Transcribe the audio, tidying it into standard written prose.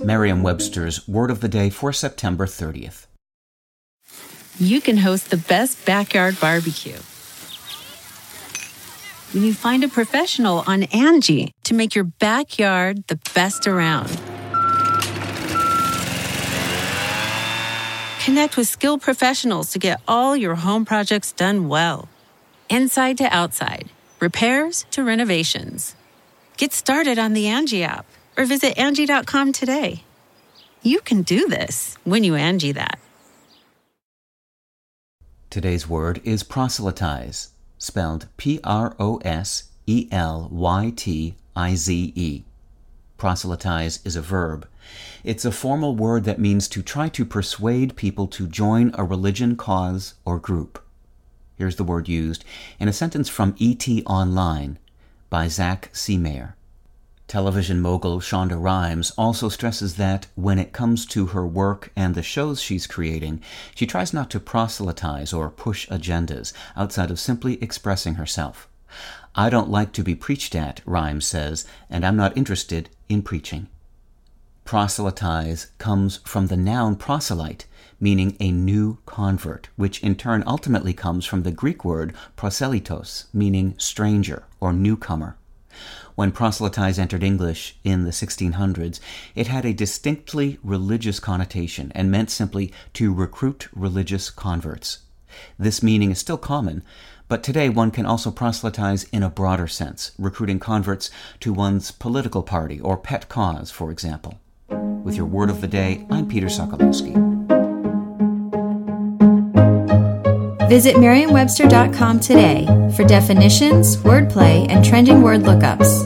Merriam-Webster's Word of the Day for September 30th. You can host the best backyard barbecue when you find a professional on Angie to make your backyard the best around. Connect with skilled professionals to get all your home projects done well. Inside to outside, repairs to renovations. Get started on the Angie app or visit Angie.com today. You can do this when you Angie that. Today's word is proselytize, spelled Proselytize. Proselytize is a verb. It's a formal word that means to try to persuade people to join a religion, cause, or group. Here's the word used in a sentence from E.T. Online by Zach Seemayer. Television mogul Shonda Rhimes also stresses that when it comes to her work and the shows she's creating, she tries not to proselytize or push agendas outside of simply expressing herself. "I don't like to be preached at," Rhimes says, "and I'm not interested in preaching." Proselytize comes from the noun proselyte, meaning a new convert, which in turn ultimately comes from the Greek word proselytos, meaning stranger or newcomer. When proselytize entered English in the 1600s, it had a distinctly religious connotation and meant simply to recruit religious converts. This meaning is still common, but today one can also proselytize in a broader sense, recruiting converts to one's political party or pet cause, for example. With your Word of the Day, I'm Peter Sokolowski. Visit Merriam-Webster.com today for definitions, wordplay, and trending word lookups.